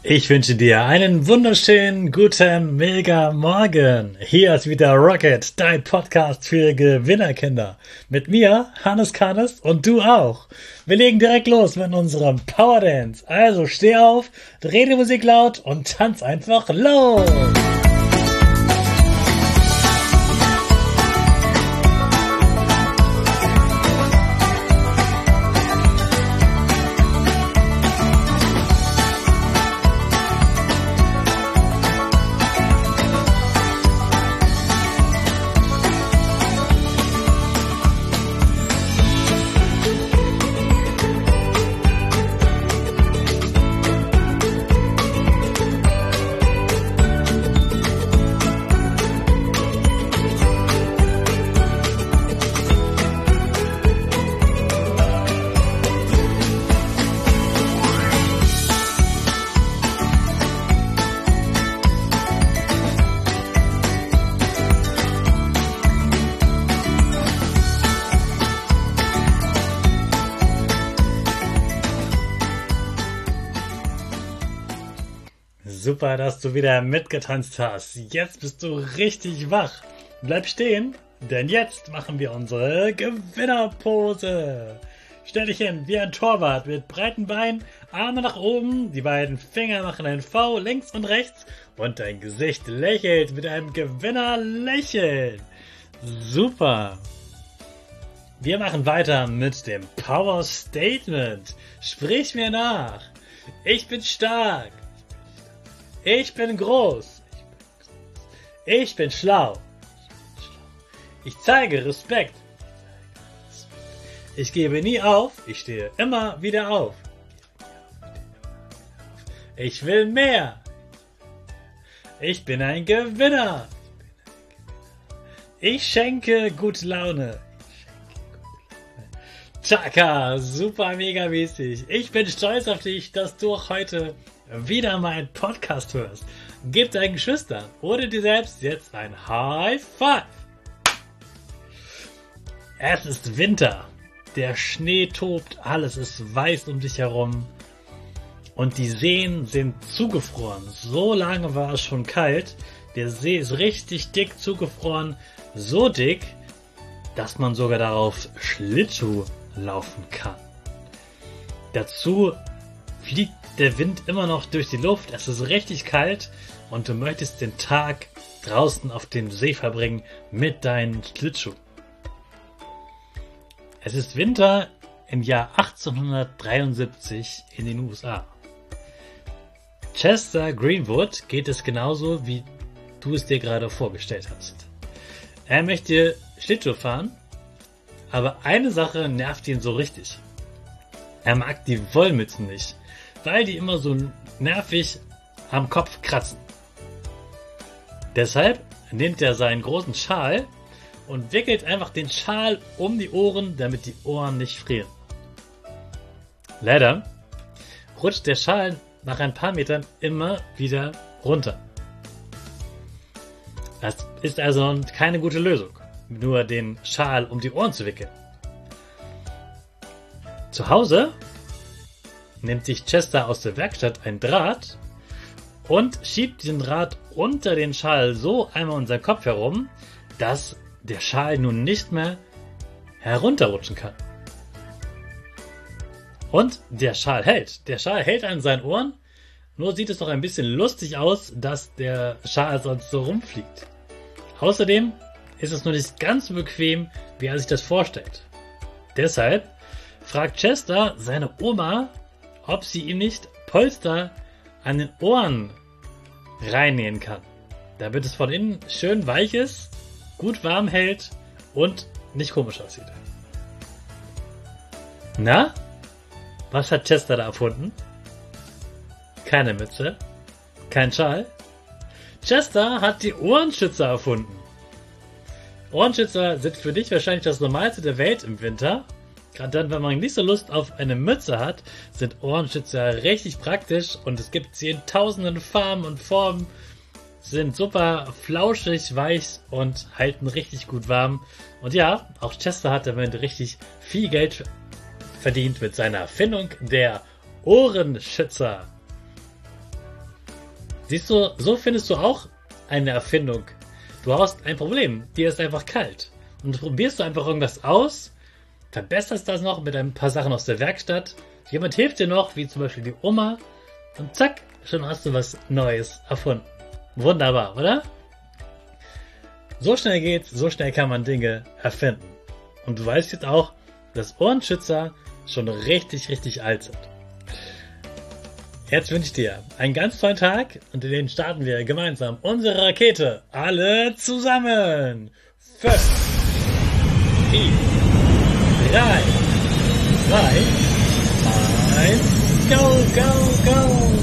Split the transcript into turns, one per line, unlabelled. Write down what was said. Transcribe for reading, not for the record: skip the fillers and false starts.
Ich wünsche dir einen wunderschönen guten Mega Morgen. Hier ist wieder Rocket, dein Podcast für Gewinnerkinder. Mit mir, Hannes Kannes, und du auch. Wir legen direkt los mit unserem Power Dance. Also steh auf, dreh die Musik laut und tanz einfach los. Super, dass du wieder mitgetanzt hast. Jetzt bist du richtig wach. Bleib stehen, denn jetzt machen wir unsere Gewinnerpose. Stell dich hin wie ein Torwart mit breiten Beinen, Arme nach oben, die beiden Finger machen ein V links und rechts und dein Gesicht lächelt mit einem Gewinnerlächeln. Super. Wir machen weiter mit dem Power Statement. Sprich mir nach. Ich bin stark. Ich bin groß. Ich bin schlau. Ich zeige Respekt. Ich gebe nie auf. Ich stehe immer wieder auf. Ich will mehr. Ich bin ein Gewinner. Ich schenke gute Laune. Chaka, super mega mäßig. Ich bin stolz auf dich, dass du auch heute wieder meinen Podcast hörst. Gib deinen Geschwistern oder dir selbst jetzt ein High Five. Es ist Winter. Der Schnee tobt, alles ist weiß um dich herum. Und die Seen sind zugefroren. So lange war es schon kalt. Der See ist richtig dick zugefroren. So dick, dass man sogar darauf Schlittschuh laufen kann. Dazu fliegt der Wind immer noch durch die Luft, es ist richtig kalt und du möchtest den Tag draußen auf dem See verbringen mit deinen Schlittschuhen. Es ist Winter im Jahr 1873 in den USA. Chester Greenwood geht es genauso, wie du es dir gerade vorgestellt hast. Er möchte Schlittschuh fahren, aber eine Sache nervt ihn so richtig. Er mag die Wollmützen nicht, weil die immer so nervig am Kopf kratzen. Deshalb nimmt er seinen großen Schal und wickelt einfach den Schal um die Ohren, damit die Ohren nicht frieren. Leider rutscht der Schal nach ein paar Metern immer wieder runter. Das ist also keine gute Lösung, nur den Schal um die Ohren zu wickeln. Zu Hause nimmt sich Chester aus der Werkstatt ein Draht und schiebt den Draht unter den Schal so einmal um seinen Kopf herum, dass der Schal nun nicht mehr herunterrutschen kann. Und der Schal hält. Der Schal hält an seinen Ohren, nur sieht es doch ein bisschen lustig aus, dass der Schal sonst so rumfliegt. Außerdem ist es nur nicht ganz so bequem, wie er sich das vorstellt. Deshalb fragt Chester seine Oma, ob sie ihm nicht Polster an den Ohren reinnähen kann, damit es von innen schön weich ist, gut warm hält und nicht komisch aussieht. Na? Was hat Chester da erfunden? Keine Mütze, kein Schal. Chester hat die Ohrenschützer erfunden. Ohrenschützer sind für dich wahrscheinlich das Normalste der Welt im Winter. Gerade dann, wenn man nicht so Lust auf eine Mütze hat, sind Ohrenschützer richtig praktisch und es gibt sie in tausenden Farben und Formen, sind super flauschig, weich und halten richtig gut warm. Und ja, auch Chester hat damit richtig viel Geld verdient mit seiner Erfindung der Ohrenschützer. Siehst du, so findest du auch eine Erfindung. Du hast ein Problem, dir ist einfach kalt. Und du probierst du einfach irgendwas aus, verbesserst das noch mit ein paar Sachen aus der Werkstatt. Jemand hilft dir noch, wie zum Beispiel die Oma. Und zack, schon hast du was Neues erfunden. Wunderbar, oder? So schnell geht's, so schnell kann man Dinge erfinden. Und du weißt jetzt auch, dass Ohrenschützer schon richtig, richtig alt sind. Jetzt wünsche ich dir einen ganz tollen Tag und in den starten wir gemeinsam unsere Rakete. Alle zusammen. 5, 4, 3, 2, 1, go, go, go!